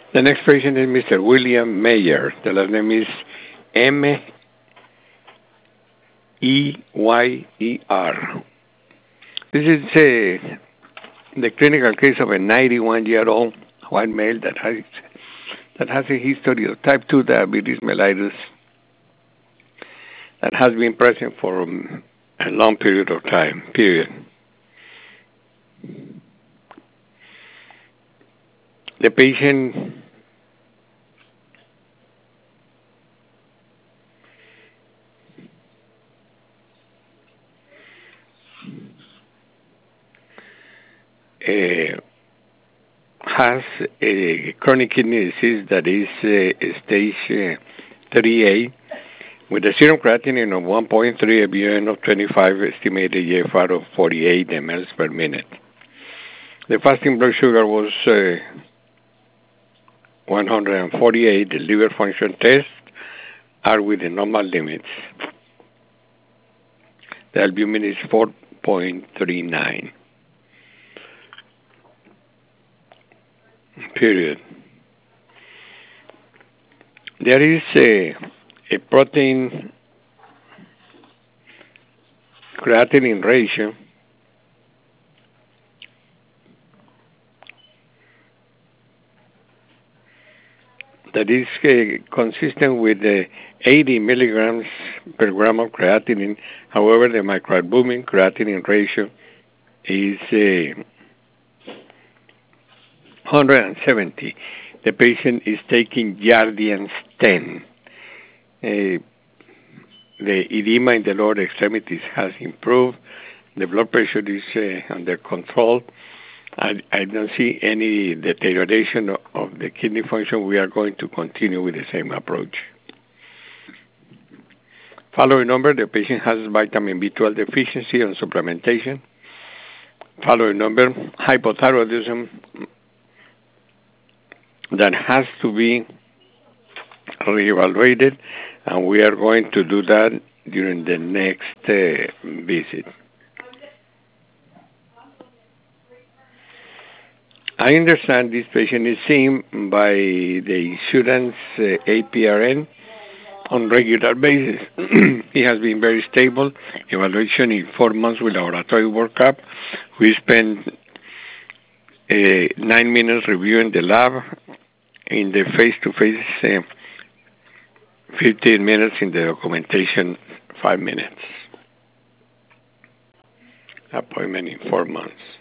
The next patient is Mr. William Mayer. The last name is Meyer. This is the clinical case of a 91-year-old white male that has a history of type 2 diabetes mellitus that has been present for a long period of time. The patient has a chronic kidney disease that is stage 3A with a serum creatinine of 1.3, a BUN of 25, estimated GFR of 48 mL per minute. The fasting blood sugar was 148. The liver function tests are within normal limits. The albumin is 4.39. Period. There is a protein creatinine ratio that is consistent with 80 milligrams per gram of creatinine. However, the microalbumin creatinine ratio is 170. The patient is taking Jardiance 10. The edema in the lower extremities has improved. The blood pressure is under control. I don't see any deterioration of the kidney function. We are going to continue with the same approach. Following number, the patient has vitamin B12 deficiency and supplementation. Following number, hypothyroidism that has to be reevaluated, and we are going to do that during the next visit. I understand this patient is seen by the insurance APRN on regular basis. He has been very stable. Evaluation in 4 months with laboratory workup. We spent 9 minutes reviewing the lab. In the face-to-face, 15 minutes. In the documentation, 5 minutes. Appointment in 4 months.